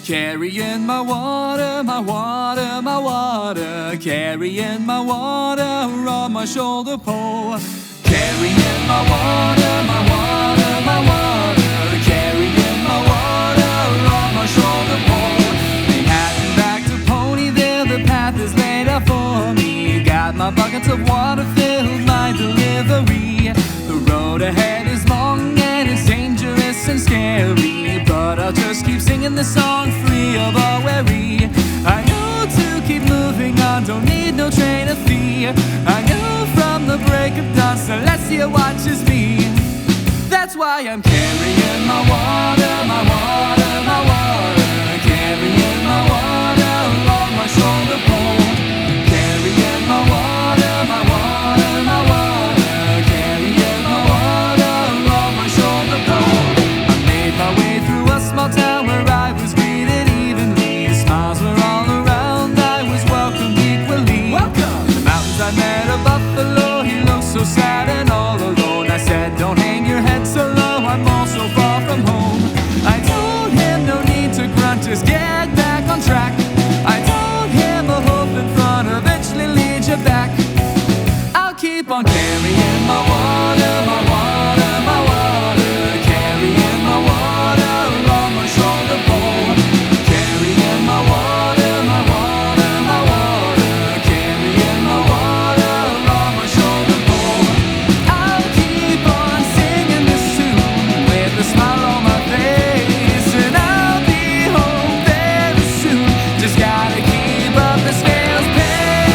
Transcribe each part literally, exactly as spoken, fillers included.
Carrying my water, my water, my water. Carrying my water on my shoulder pole. Carrying my water, my water, my water. Carrying my water on my shoulder pole. Manhattan back to Ponyville, the path is laid out for me. Got my buckets of water filled, my delivery. The road ahead is long and it's dangerous and scary, but I'll just keep singing this song free of all worry. I know to keep moving on, don't need no train of fee. I know from the break of dawn, Celestia watches me. That's why I'm carrying my water, my water, my water. Carrying my water along my shoulder pole. Carrying my water, my water, my water. Carrying my water along my shoulder pole. I made my way through a small town where I was greeted evenly. Smiles were all around, I was welcomed equally. Welcome! In the mountains I met a buffalo, he looked so sad and all alone. I said, don't hang your head so low, I'm all so far from home. I told him no need to grunt, just get back on track. I told him a hope in front eventually leads you back. I'll keep on carrying my water, my water, my water. Carrying my water along my shoulder pole. Carrying my water, my water, my water. Carrying my water along my shoulder pole. I'll keep on singing this tune with a smile on my face, and I'll be home very soon. Just gotta keep up the snail's pace.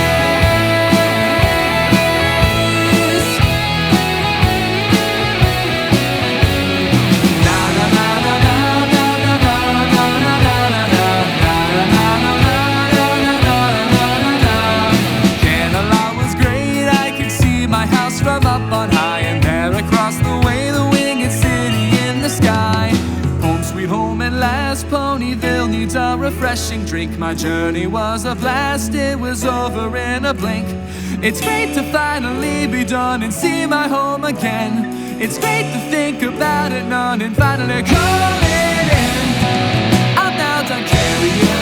Canterlot was great, I could see my house from up on high, and there across the way the winged city in the sky. Home sweet home at last, Ponyville needs a refreshing drink. My journey was a blast, it was over in a blink. It's great to finally be done and see my home again. It's great to think about it none and finally call it in. I'm now done carrying